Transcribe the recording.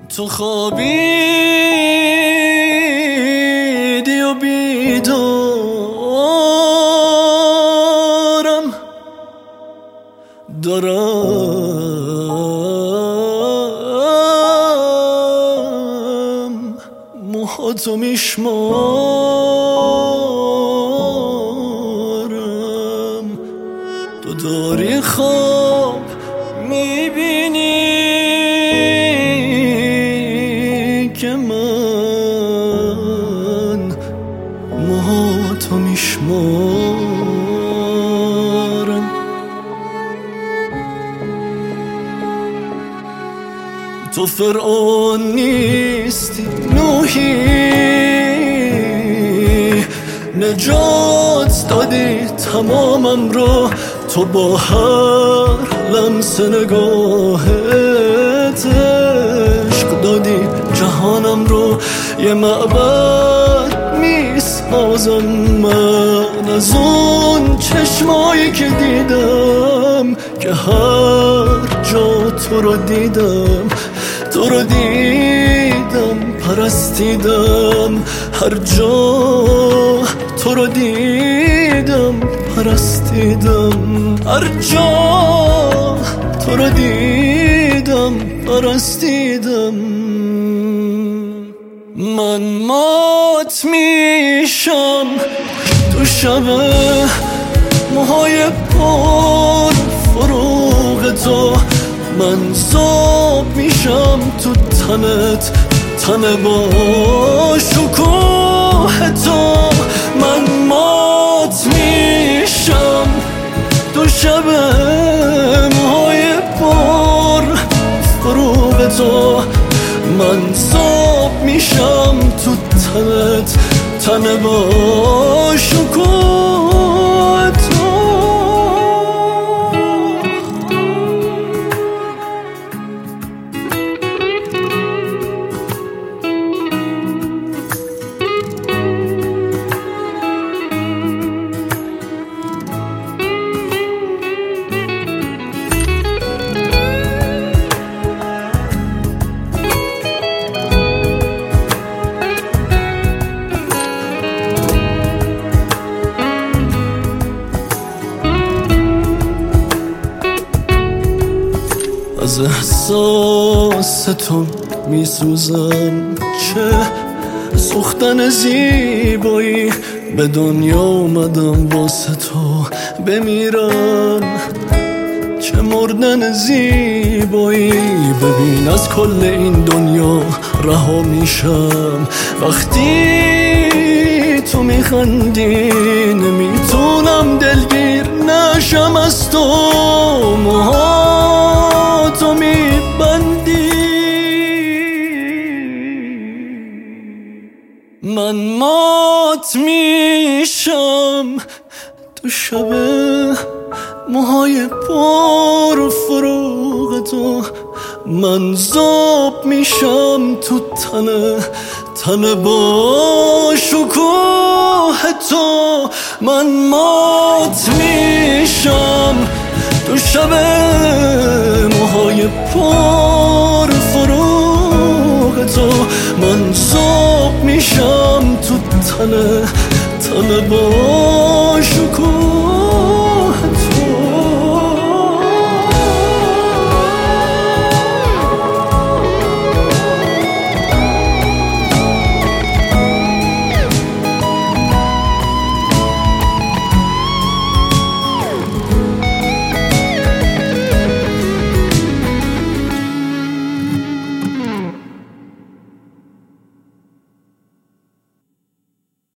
تو خوابیدی و بیدارم دارم موهاتو میشمارم تو داری خواب میبینی که من موهاتو میشمارم تو فرعون نیستی نوحی نجات دادی تمامم رو تو با هر لمس نگاهت عشق دادی جهانم رو یه معبد میسازم من از اون چشمایی که دیدم که هر جا تو رو دیدم تو رو دیدم پرستیدم هر جا تو رو دیدم پرستیدم هر جا تو رو دیدم پرستیدم من مات میشم تو شب موهای پر فروغ تو من زاب میشم تو تنت تنه با شکوه تو من مات میشم تو شب موهای پر فروغ تو من زاب میشم تو تنت تنه با شکوه تو از احساس تو میسوزم چه سوختن زیبایی به دنیا اومدم واسه تو بمیرم چه مردن زیبایی ببین از کل این دنیا رها میشم وقتی تو میخندی نمیتونم دلگیر نشم از تو موهاتو میبندی من مات میشم تو شب موهای پر فروغ تو من زاب میشم تو تنه با شکوه تو من مات میشم تو شب موهای پر فروغ تو من زاب میشم تو تنه با شکوه